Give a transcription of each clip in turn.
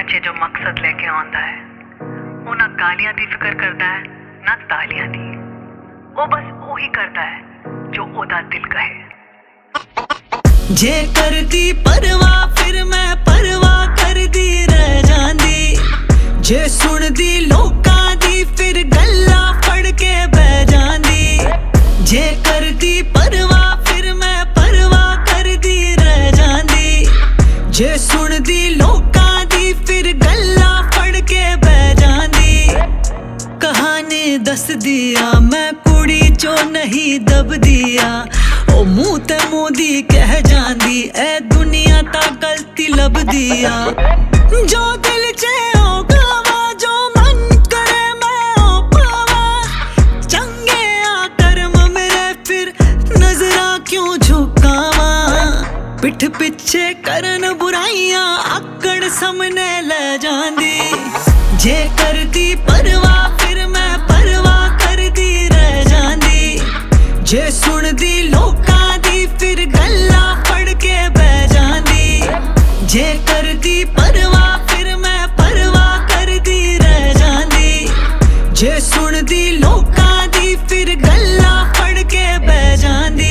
च जो मकसद लेके आंदा है वो ना गालियां दी फिक्र करता है ना तालियां दी। वो बस वही करता है जो ओदा दिल कहे। जे करदी परवाह फिर मैं परवाह करदी रह जांदी। जे सुनदी लोकां दी फिर गल्लां फड़ के बह जांदी। जे करदी परवाह फिर मैं परवाह करदी रह जांदी। जे सुनदी लोकां दी फिर गल्लां फड़ के बह जांदी। कहानी दस दिया मैं कुड़ी चो नहीं दब दिया। ओ मुंह ते मोदी कह जांदी ए दुनिया ता गलती लब दिया। जो दिल च ओ गावा जो मन करे मैं ओ पावा। चंगे आ कर्म मेरे फिर नजरा क्यों झुकावा। पिठ पिछे करन बुराइयां आकड़ सामने ले जांदी। जे करदी परवाह फिर मैं परवाह करदी रह जांदी। जे सुनदी लोकां दी फिर गल्लां फड़ के बह जांदी। जे करदी परवाह फिर मैं परवाह करदी रह जांदी। जे सुनदी लोकां दी फिर गल्लां फड़ के बह जांदी।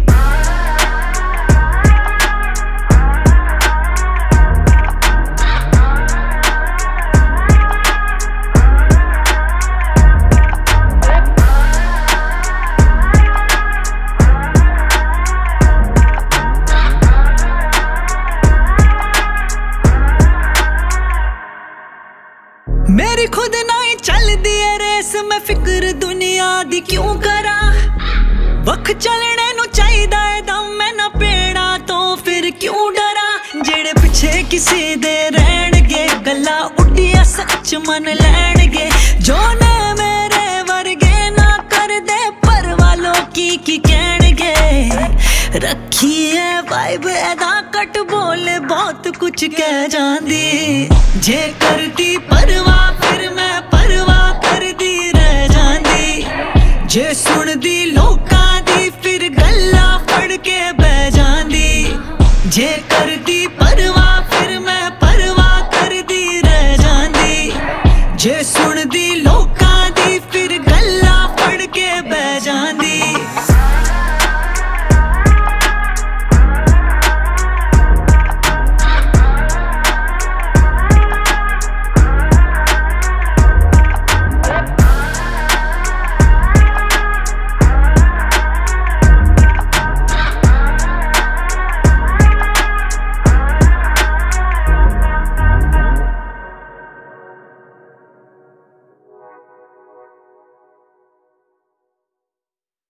मेरी खुद नहीं चलदी है रेस मैं फिक्र दुनिया दी क्यों करा। वख चलने नु चाहिदा है दम मैं ना पेड़ा तो फिर क्यों डरा। जेड़े पिछे किसी दे रहणगे गल्ला उड्डिया सच मन लैणगे। जो ने मेरे वर्गे ना कर दे परवाह लोकी की कहणगे। रखी है वाइब एदा कट बोले बहुत कुछ कह जांदी। जे करदी परवाह फिर मैं परवाह करदी रह जांदी। जे सुनदी लोकां दी फिर गल्लां फड़ के बह जांदी। जे करदी